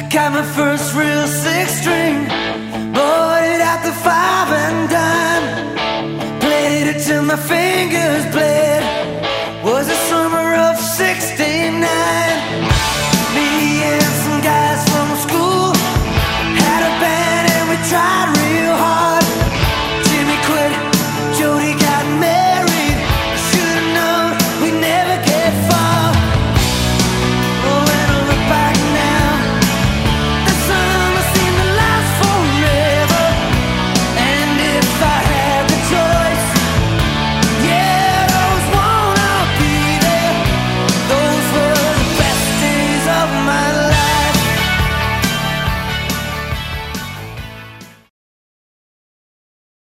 Got my first real six string, bought it at the five and dime. Played it till my fingers bled.